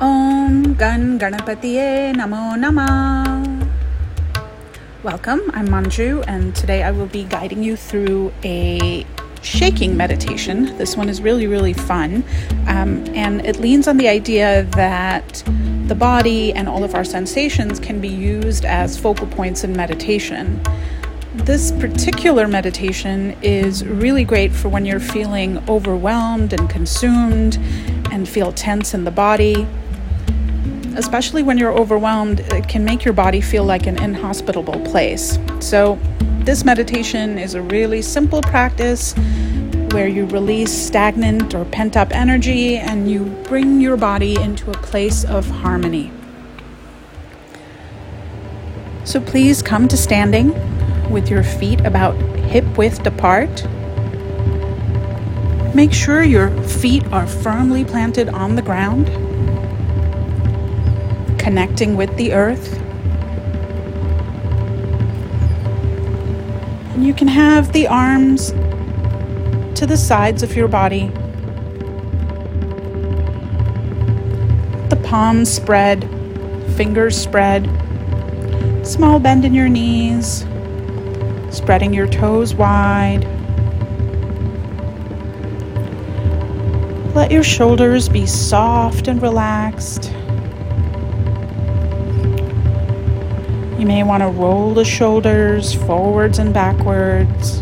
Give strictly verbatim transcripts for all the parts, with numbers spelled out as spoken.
Om Gan Ganapatiye Namo Namah. Welcome, I'm Manju, and today I will be guiding you through a shaking meditation. This one is really, really fun, um, and it leans on the idea that the body and all of our sensations can be used as focal points in meditation. This particular meditation is really great for when you're feeling overwhelmed and consumed and feel tense in the body. Especially when you're overwhelmed, it can make your body feel like an inhospitable place. So this meditation is a really simple practice where you release stagnant or pent-up energy and you bring your body into a place of harmony. So please come to standing with your feet about hip-width apart. Make sure your feet are firmly planted on the ground, connecting with the earth. And you can have the arms to the sides of your body, the palms spread, fingers spread, small bend in your knees, spreading your toes wide. Let your shoulders be soft and relaxed. You may want to roll the shoulders forwards and backwards.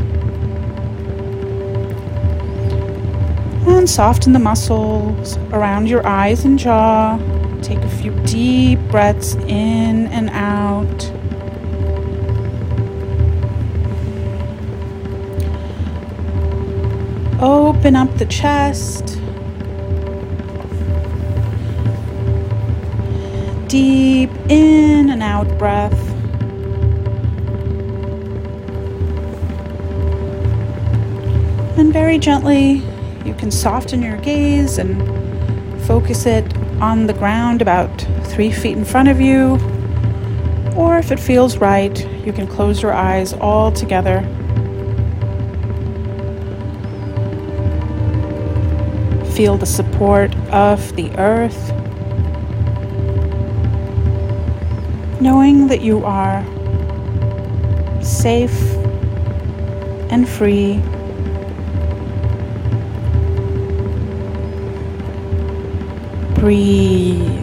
And soften the muscles around your eyes and jaw. Take a few deep breaths in and out. Open up the chest. Deep in and out breath. And very gently, you can soften your gaze and focus it on the ground about three feet in front of you. Or if it feels right, you can close your eyes all together. Feel the support of the earth, knowing that you are safe and free. Breathe.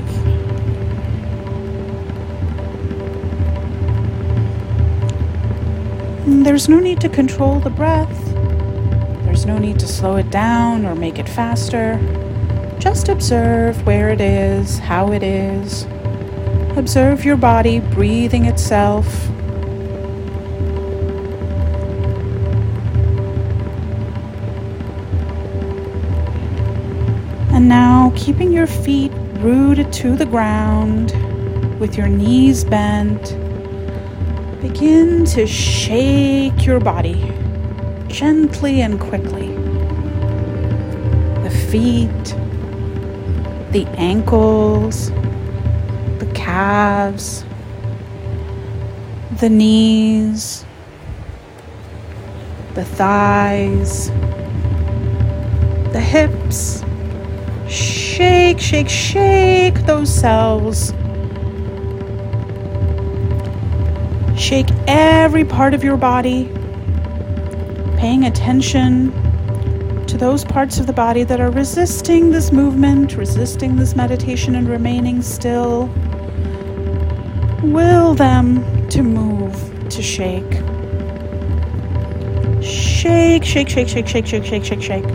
And there's no need to control the breath. There's no need to slow it down or make it faster. Just observe where it is, how it is. Observe your body breathing itself. And now, keeping your feet rooted to the ground with your knees bent, begin to shake your body gently and quickly. The feet, the ankles, the calves, the knees, the thighs, the hips. Shake, shake, shake those cells. Shake every part of your body, paying attention to those parts of the body that are resisting this movement, resisting this meditation, and remaining still. Will them to move, to shake. Shake, shake, shake, shake, shake, shake, shake, shake, shake.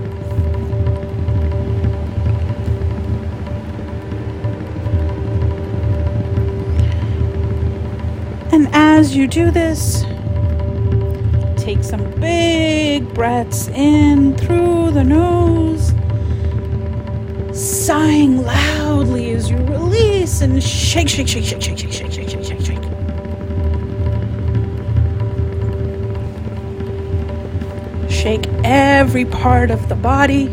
And as you do this, take some big breaths in through the nose, sighing loudly as you release and shake, shake, shake, shake, shake, shake, shake, shake, shake, shake, shake. Shake every part of the body.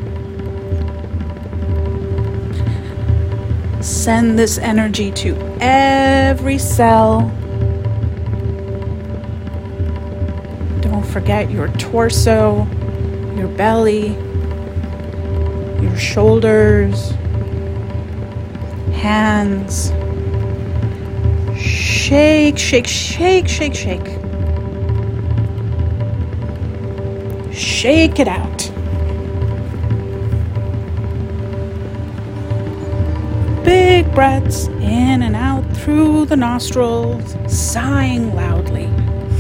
Send this energy to every cell. Don't forget your torso, your belly, your shoulders, hands. Shake, shake, shake, shake, shake. Shake it out. Big breaths in and out through the nostrils, sighing loudly.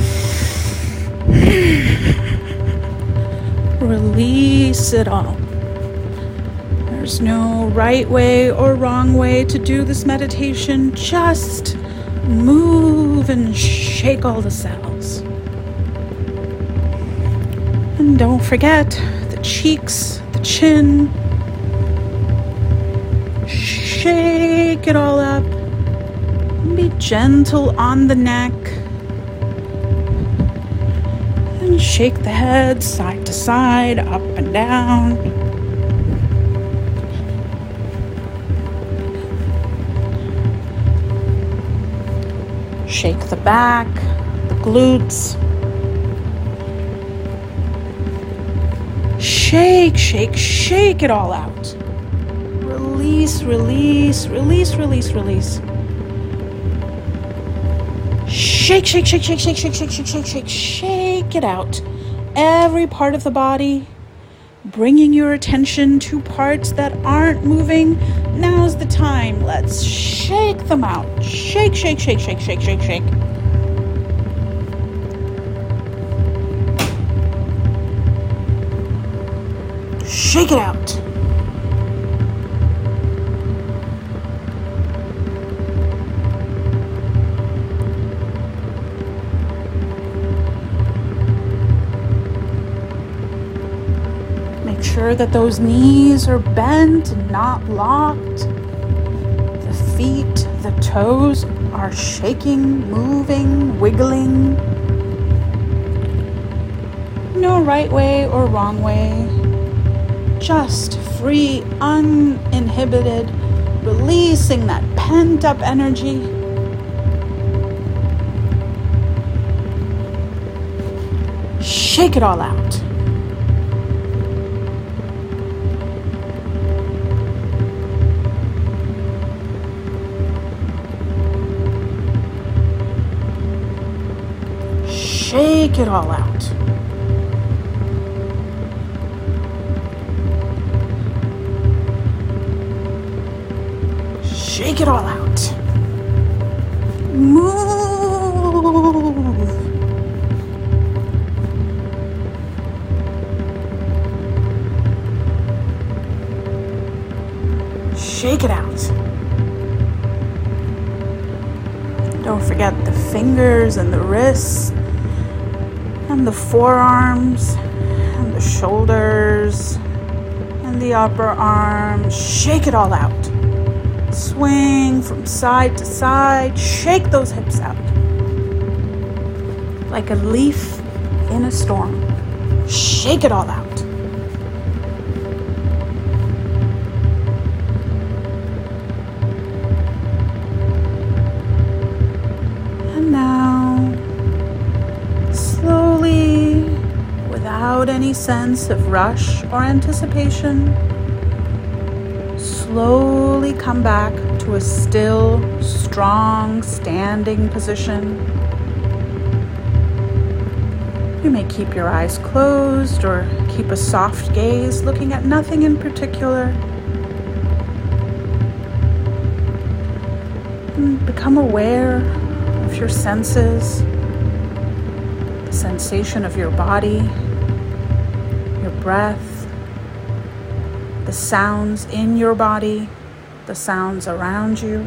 Release it all. There's no right way or wrong way to do this meditation. Just move and shake all the cells. And don't forget the cheeks, the chin. Shake it all up. Be gentle on the neck. And shake the head side to side, up and down. Shake the back, the glutes. Shake, shake, shake it all out. Release, release, release, release, release. Shake, shake, shake, shake, shake, shake, shake, shake, shake, shake, shake it out. Every part of the body, bringing your attention to parts that aren't moving. Now's the time. Let's shake them out. Shake, shake, shake, shake, shake, shake, shake. Shake it out. Make sure that those knees are bent and not locked. The feet, the toes are shaking, moving, wiggling. No right way or wrong way. Just free, uninhibited, releasing that pent-up energy. Shake it all out. Shake it all out. Shake it all out. Move. Shake it out. Don't forget the fingers and the wrists and the forearms and the shoulders and the upper arms. Shake it all out. Swing from side to side. Shake those hips out. Like a leaf in a storm. Shake it all out. And now, slowly, without any sense of rush or anticipation, slowly come back to a still, strong, standing position. You may keep your eyes closed or keep a soft gaze looking at nothing in particular. And become aware of your senses, the sensation of your body, your breath, the sounds in your body, the sounds around you.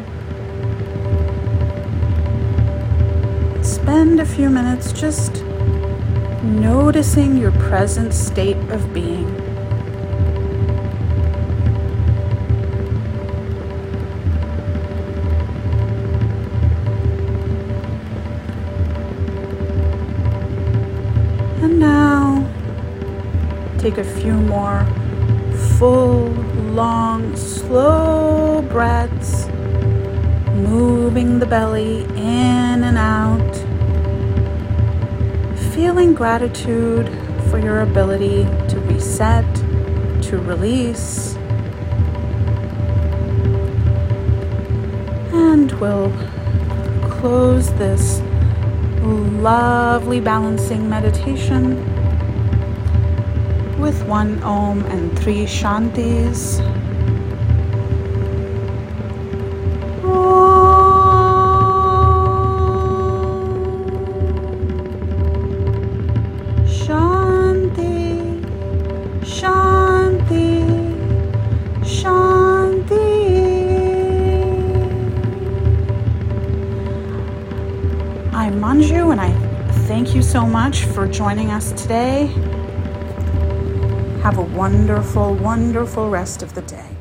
Spend a few minutes just noticing your present state of being. And now, take a few more full, long, slow breaths, moving the belly in and out, feeling gratitude for your ability to reset, to release. will close this lovely balancing meditation with one Om and three Shantis. Shanti, Shanti, Shanti. I'm Manju, and I thank you so much for joining us today. Have a wonderful, wonderful rest of the day.